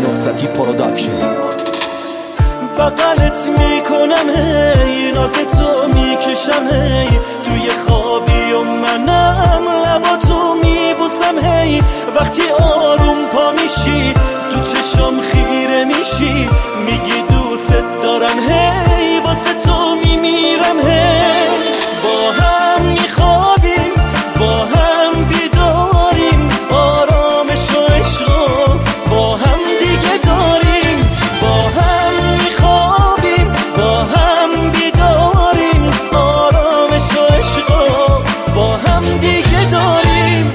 نصرتی پروداکشن. بغلت میکنم هی، ناز تو میکشم هی، توی خوابی و منم لباتو میبوسم هی. وقتی آروم پا میشی تو چشام خیره میشی، میگی دوست دارم هی، واسه تو میمیرم هی. با هم میخوابیم با هم بیداریم، آرامش و عشق با هم دیگه داریم. با هم میخوابیم با هم بیداریم، آرامش و عشق با هم دیگه داریم.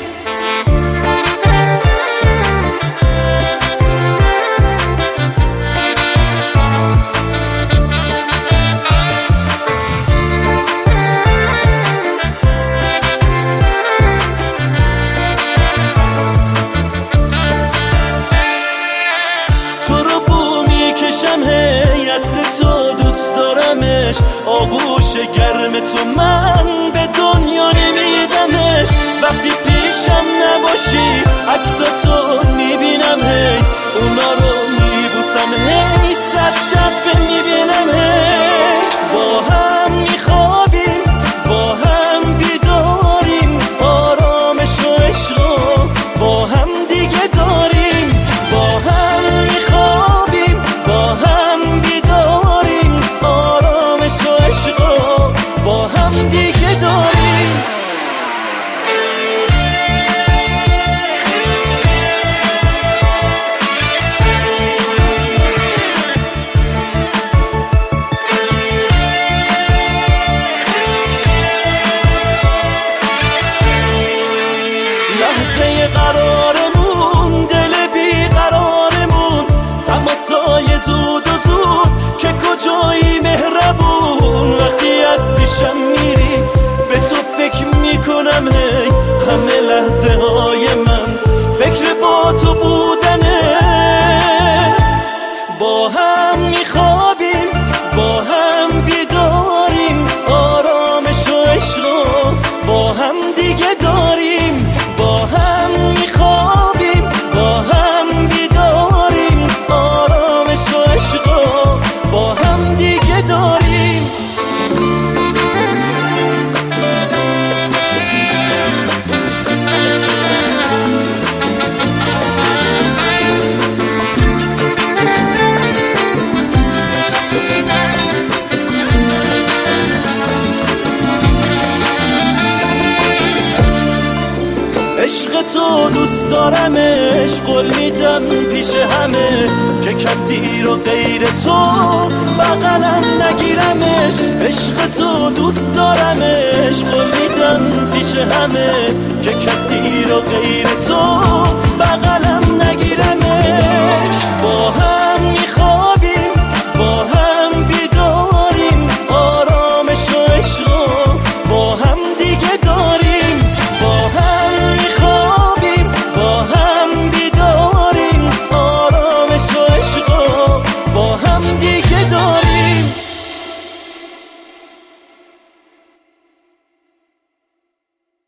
آغوش گرم تو من به دنیا نمیدمش، وقتی پیشم نباشی عکساتو میبینم هی، اونا رو میبوسم هی، 100 دفعه میبینم هی. با هم میخوابیم با هم بیداریم، آرامش و عشق با هم دیگه داریم. با هم میخوابیم با هم بیداریم، آرامش و عشق با هم دیگه داریم. لحظه قرارمون، دل بیقرارمون، تماسای زود و زود که کجایی مهربون. وقتی از پیشم میری به تو فکر میکنم هی، همه لحظه های من فکر با تو بودنه. با هم میخوابیم با هم بیداریم، آرامش و عشق با هم دیگه داریم. با هم میخوابیم با هم بیداریم، آرامش و عشق با هم دیگه داریم. عشق تو دوست دارمش، قول میدم پیش همه که کسی رو غیر تو بغلم نگیرمش. عشق تو دوست دارمش، قول میدم پیش همه که کسی رو غیر تو